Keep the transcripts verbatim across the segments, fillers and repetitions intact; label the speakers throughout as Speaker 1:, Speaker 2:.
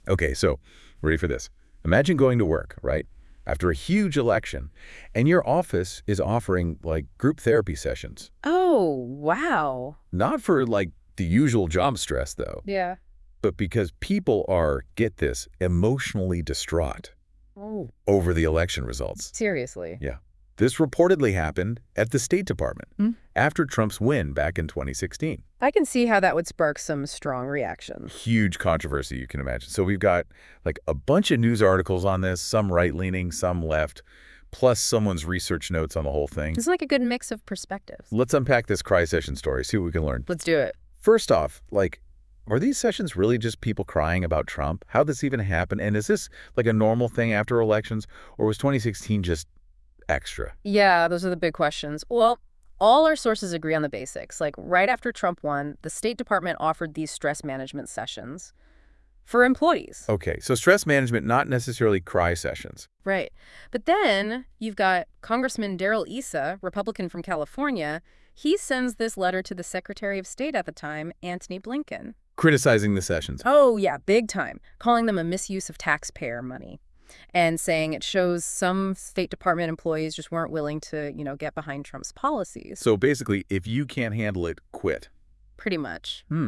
Speaker 1: Okay, so ready for this. Imagine going to work, right? After a huge election, and your office is offering like group therapy sessions.
Speaker 2: Oh, wow.
Speaker 1: Not for like the usual job stress though,
Speaker 2: Yeah.
Speaker 1: but because people are, get this, emotionally distraught
Speaker 2: Oh,
Speaker 1: over the election results.
Speaker 2: seriously.
Speaker 1: Yeah. This reportedly happened at the State Department
Speaker 2: Hmm?
Speaker 1: after Trump's win back in twenty sixteen.
Speaker 2: I can see how that would spark some strong reaction.
Speaker 1: Huge controversy, you can imagine. So we've got like a bunch of news articles on this, some right-leaning, some left, plus someone's research notes on the whole thing.
Speaker 2: It's like a good mix of perspectives.
Speaker 1: Let's unpack this cry session story, see what we can learn.
Speaker 2: Let's do it.
Speaker 1: First off, like, are these sessions really just people crying about Trump? How'd this even happen? And is this like a normal thing after elections, or was twenty sixteen just extra?
Speaker 2: Yeah, those are the big questions. Well, all our sources agree on the basics. Like, right after Trump won, the State Department offered these stress management sessions for employees.
Speaker 1: Okay, so stress management, not necessarily cry sessions.
Speaker 2: Right. But then you've got Congressman Darrell Issa, Republican from California. He sends this letter to the Secretary of State at the time, Antony Blinken.
Speaker 1: Criticizing the sessions.
Speaker 2: Oh, yeah, big time. Calling them a misuse of taxpayer money and saying it shows some State Department employees just weren't willing to, you know, get behind Trump's policies.
Speaker 1: So basically, if you can't handle it, quit.
Speaker 2: Pretty much.
Speaker 1: Hmm.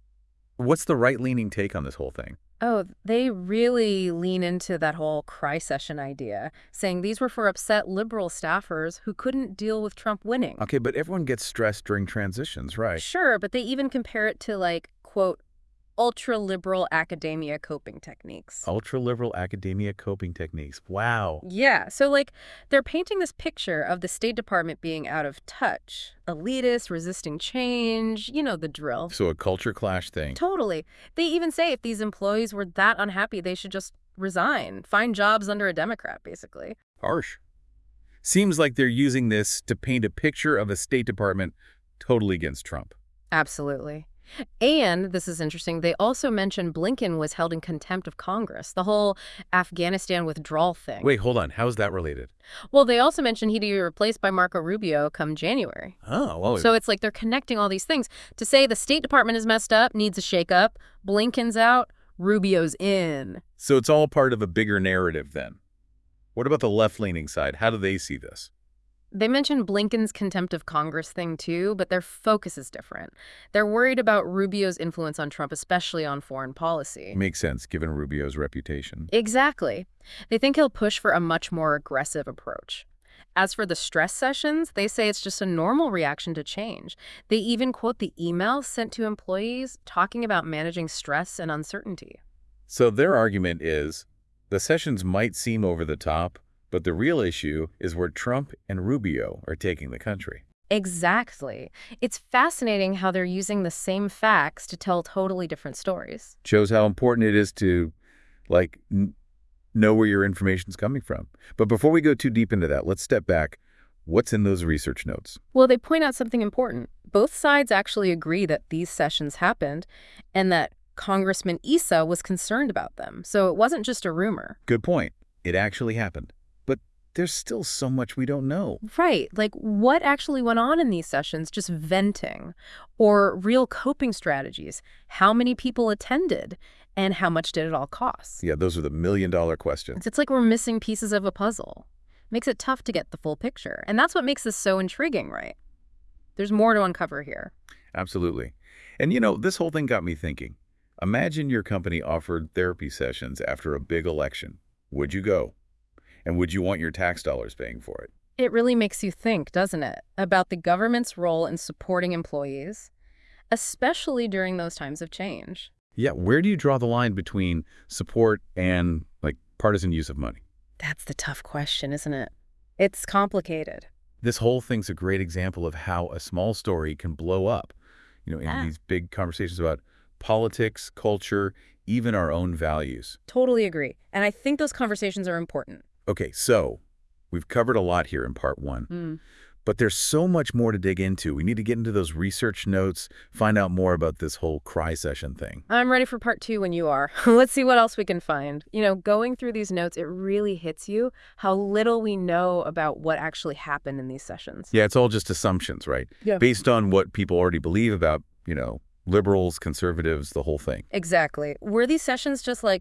Speaker 1: What's the right-leaning take on this whole thing?
Speaker 2: Oh, they really lean into that whole cry session idea, saying these were for upset liberal staffers who couldn't deal with Trump winning.
Speaker 1: Okay, but everyone gets stressed during transitions, right?
Speaker 2: Sure, but they even compare it to, like, quote, ultra-liberal academia coping techniques.
Speaker 1: Ultra-liberal academia coping techniques. Wow.
Speaker 2: Yeah, so, like, they're painting this picture of the State Department being out of touch, elitist, resisting change, you know the drill.
Speaker 1: So a culture clash thing.
Speaker 2: Totally. They even say if these employees were that unhappy, they should just resign, find jobs under a Democrat, basically.
Speaker 1: Harsh. Seems like they're using this to paint a picture of a State Department totally against Trump.
Speaker 2: Absolutely. And, this is interesting, they also mention Blinken was held in contempt of Congress, the whole Afghanistan withdrawal thing.
Speaker 1: Wait, hold on. How is that related?
Speaker 2: Well, they also mentioned he'd be replaced by Marco Rubio come January.
Speaker 1: Oh, well.
Speaker 2: So it's like they're connecting all these things. To say the State Department is messed up, needs a shakeup, Blinken's out, Rubio's in.
Speaker 1: So it's all part of a bigger narrative then. What about the left-leaning side? How do they see this?
Speaker 2: They mentioned Blinken's contempt of Congress thing too, but their focus is different. They're worried about Rubio's influence on Trump, especially on foreign policy.
Speaker 1: Makes sense, given Rubio's reputation.
Speaker 2: Exactly. They think he'll push for a much more aggressive approach. As for the stress sessions, they say it's just a normal reaction to change. They even quote the emails sent to employees talking about managing stress and uncertainty.
Speaker 1: So their argument is, the sessions might seem over the top, but the real issue is where Trump and Rubio are taking the country.
Speaker 2: Exactly. It's fascinating how they're using the same facts to tell totally different stories.
Speaker 1: Shows how important it is to, like, n know where your information's coming from. But before we go too deep into that, let's step back. What's in those research notes?
Speaker 2: Well, they point out something important. Both sides actually agree that these sessions happened and that Congressman Issa was concerned about them. So it wasn't just a rumor.
Speaker 1: Good point. It actually happened. But there's still so much we don't know.
Speaker 2: Right. Like, what actually went on in these sessions? Just venting or real coping strategies? How many people attended? And how much did it all cost?
Speaker 1: Yeah, those are the million-dollar questions.
Speaker 2: It's like we're missing pieces of a puzzle. Makes it tough to get the full picture. And that's what makes this so intriguing, right? There's more to uncover here.
Speaker 1: Absolutely. And, you know, this whole thing got me thinking. Imagine your company offered therapy sessions after a big election. Would you go? And would you want your tax dollars paying for it?
Speaker 2: It really makes you think, doesn't it, about the government's role in supporting employees, especially during those times of change.
Speaker 1: Yeah, where do you draw the line between support and, like, partisan use of money?
Speaker 2: That's the tough question, isn't it? It's complicated.
Speaker 1: This whole thing's a great example of how a small story can blow up, you know, into
Speaker 2: Yeah.
Speaker 1: these big conversations about politics, culture, even our own values.
Speaker 2: Totally agree. And I think those conversations are important.
Speaker 1: Okay, so we've covered a lot here in part one,
Speaker 2: Mm.
Speaker 1: but there's so much more to dig into. We need to get into those research notes, find out more about this whole cry session thing.
Speaker 2: I'm ready for part two when you are. Let's see what else we can find. You know, going through these notes, it really hits you how little we know about what actually happened in these sessions.
Speaker 1: Yeah, it's all just assumptions, right?
Speaker 2: Yeah.
Speaker 1: Based on what people already believe about, you know, liberals, conservatives, the whole thing.
Speaker 2: Exactly. Were these sessions just like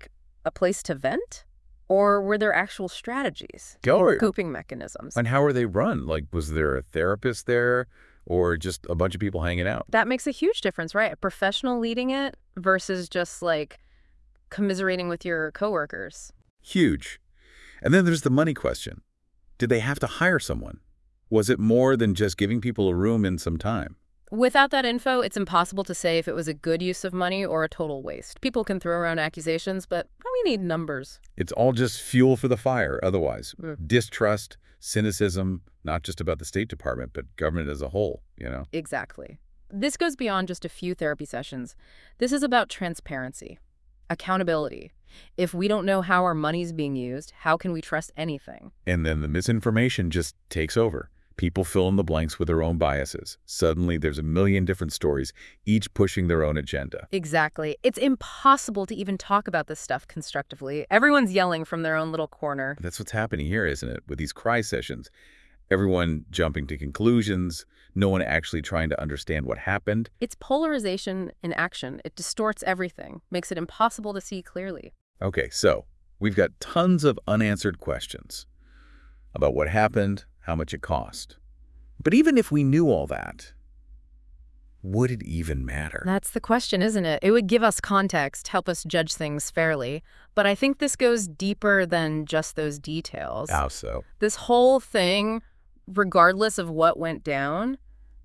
Speaker 2: a place to vent? Or were there actual strategies
Speaker 1: Go.
Speaker 2: or coping mechanisms?
Speaker 1: And how are they run? Like, was there a therapist there or just a bunch of people hanging out?
Speaker 2: That makes a huge difference, right? A professional leading it versus just like commiserating with your coworkers.
Speaker 1: Huge. And then there's the money question. Did they have to hire someone? Was it more than just giving people a room and some time?
Speaker 2: Without that info, it's impossible to say if it was a good use of money or a total waste. People can throw around accusations, but we need numbers.
Speaker 1: It's all just fuel for the fire otherwise.
Speaker 2: Mm.
Speaker 1: Distrust, cynicism, not just about the State Department, but government as a whole, you know?
Speaker 2: Exactly. This goes beyond just a few therapy sessions. This is about transparency, accountability. If we don't know how our money's being used, how can we trust anything?
Speaker 1: And then the misinformation just takes over. People fill in the blanks with their own biases. Suddenly, there's a million different stories, each pushing their own agenda.
Speaker 2: Exactly. It's impossible to even talk about this stuff constructively. Everyone's yelling from their own little corner.
Speaker 1: That's what's happening here, isn't it? With these cry sessions, everyone jumping to conclusions, no one actually trying to understand what happened.
Speaker 2: It's polarization in action. It distorts everything, makes it impossible to see clearly.
Speaker 1: Okay, so we've got tons of unanswered questions about what happened, how much it cost. But even if we knew all that, would it even matter?
Speaker 2: That's the question, isn't it? It would give us context, help us judge things fairly. But I think this goes deeper than just those details.
Speaker 1: How so?
Speaker 2: This whole thing, regardless of what went down,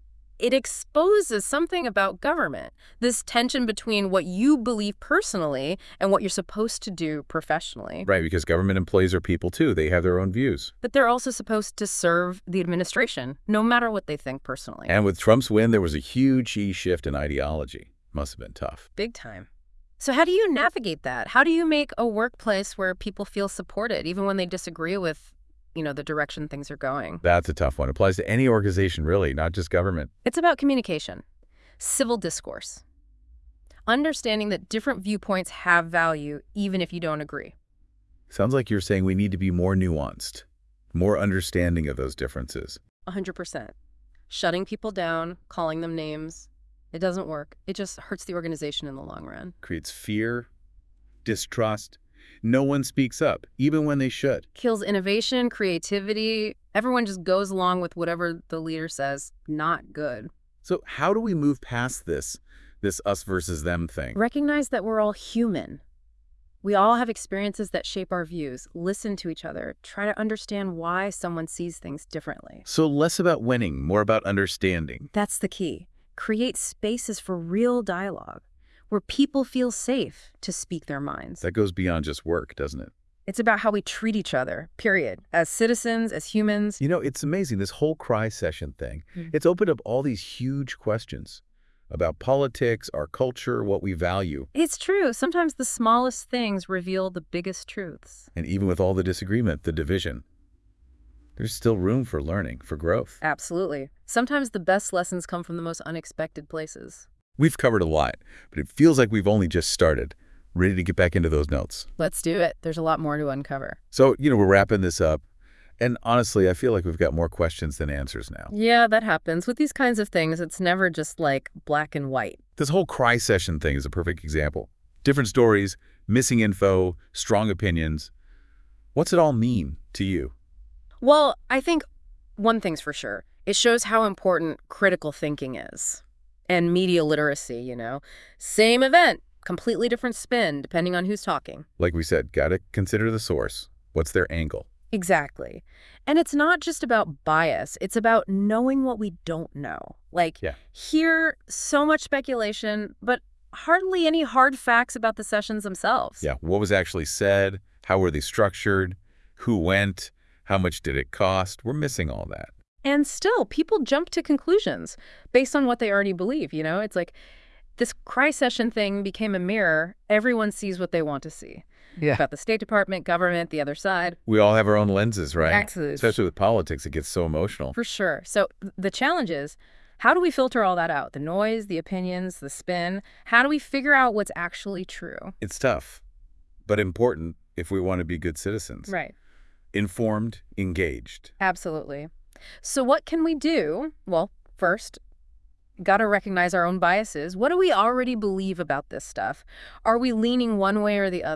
Speaker 2: it exposes something about government. This tension between what you believe personally and what you're supposed to do professionally.
Speaker 1: Right, because government employees are people too. They have their own views.
Speaker 2: But they're also supposed to serve the administration, no matter what they think personally.
Speaker 1: And with Trump's win, there was a huge shift in ideology. Must have been tough.
Speaker 2: Big time. So how do you navigate that? How do you make a workplace where people feel supported, even when they disagree with, you know, the direction things are going?
Speaker 1: That's a tough one. It applies to any organization, really, not just government.
Speaker 2: It's about communication, civil discourse, understanding that different viewpoints have value, even if you don't agree.
Speaker 1: Sounds like you're saying we need to be more nuanced, more understanding of those differences.
Speaker 2: one hundred percent. Shutting people down, calling them names, it doesn't work. It just hurts the organization in the long run.
Speaker 1: Creates fear, distrust. No one speaks up, even when they should.
Speaker 2: Kills innovation, creativity. Everyone just goes along with whatever the leader says. Not good.
Speaker 1: So how do we move past this, this us versus them thing?
Speaker 2: Recognize that we're all human. We all have experiences that shape our views. Listen to each other. Try to understand why someone sees things differently.
Speaker 1: So less about winning, more about understanding.
Speaker 2: That's the key. Create spaces for real dialogue, where people feel safe to speak their minds.
Speaker 1: That goes beyond just work, doesn't it?
Speaker 2: It's about how we treat each other, period. As citizens, as humans.
Speaker 1: You know, it's amazing, this whole cry session thing.
Speaker 2: Mm.
Speaker 1: It's opened up all these huge questions about politics, our culture, what we value.
Speaker 2: It's true. Sometimes the smallest things reveal the biggest truths.
Speaker 1: And even with all the disagreement, the division, there's still room for learning, for growth.
Speaker 2: Absolutely. Sometimes the best lessons come from the most unexpected places.
Speaker 1: We've covered a lot, but it feels like we've only just started. Ready to get back into those notes.
Speaker 2: Let's do it. There's a lot more to uncover.
Speaker 1: So, you know, we're wrapping this up. And honestly, I feel like we've got more questions than answers now.
Speaker 2: Yeah, that happens. With these kinds of things, it's never just like black and white.
Speaker 1: This whole cry session thing is a perfect example. Different stories, missing info, strong opinions. What's it all mean to you?
Speaker 2: Well, I think one thing's for sure. It shows how important critical thinking is. And media literacy, you know. Same event, completely different spin, depending on who's talking.
Speaker 1: Like we said, gotta consider the source. What's their angle?
Speaker 2: Exactly. And it's not just about bias. It's about knowing what we don't know. Like,
Speaker 1: Yeah.
Speaker 2: here, so much speculation, but hardly any hard facts about the sessions themselves.
Speaker 1: Yeah, what was actually said? How were they structured? Who went? How much did it cost? We're missing all that.
Speaker 2: And still, people jump to conclusions based on what they already believe, you know? It's like this cry session thing became a mirror. Everyone sees what they want to see.
Speaker 1: Yeah.
Speaker 2: About the State Department, government, the other side.
Speaker 1: We all have our own lenses, right?
Speaker 2: Absolutely.
Speaker 1: Especially with politics, it gets so emotional.
Speaker 2: For sure. So th- the challenge is, how do we filter all that out? The noise, the opinions, the spin. How do we figure out what's actually true?
Speaker 1: It's tough, but important if we want to be good citizens.
Speaker 2: Right.
Speaker 1: Informed, engaged.
Speaker 2: Absolutely. So what can we do? Well, first, got to recognize our own biases. What do we already believe about this stuff? Are we leaning one way or the other?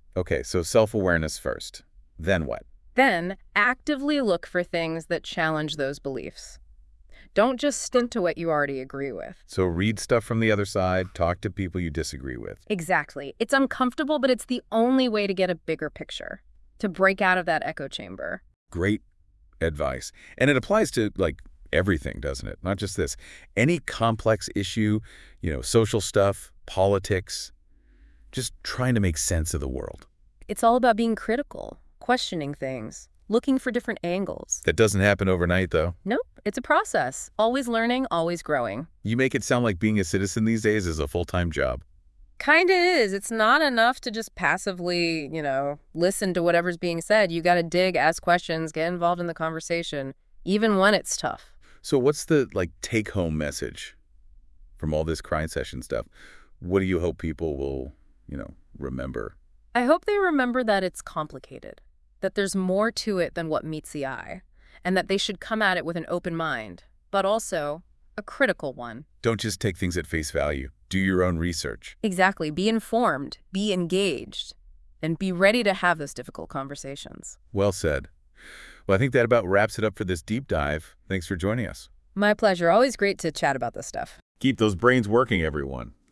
Speaker 1: Okay, so self-awareness first. Then what?
Speaker 2: Then, actively look for things that challenge those beliefs. Don't just stick to what you already agree with.
Speaker 1: So read stuff from the other side, talk to people you disagree with.
Speaker 2: Exactly. It's uncomfortable, but it's the only way to get a bigger picture, to break out of that echo chamber.
Speaker 1: Great advice. And it applies to, like, everything, doesn't it? Not just this. Any complex issue, you know, social stuff, politics, just trying to make sense of the world.
Speaker 2: It's all about being critical, questioning things, looking for different angles.
Speaker 1: That doesn't happen overnight, though.
Speaker 2: Nope, it's a process. Always learning, always growing.
Speaker 1: You make it sound like being a citizen these days is a full-time job.
Speaker 2: Kinda is. It's not enough to just passively, you know, listen to whatever's being said. You gotta dig, ask questions, get involved in the conversation, even when it's tough.
Speaker 1: So what's the, like, take-home message from all this crime session stuff? What do you hope people will, you know, remember?
Speaker 2: I hope they remember that it's complicated, that there's more to it than what meets the eye, and that they should come at it with an open mind, but also a critical one.
Speaker 1: Don't just take things at face value. Do your own research.
Speaker 2: Exactly. Be informed, be engaged, and be ready to have those difficult conversations.
Speaker 1: Well said. Well, I think that about wraps it up for this deep dive. Thanks for joining us.
Speaker 2: My pleasure. Always great to chat about this stuff.
Speaker 1: Keep those brains working, everyone.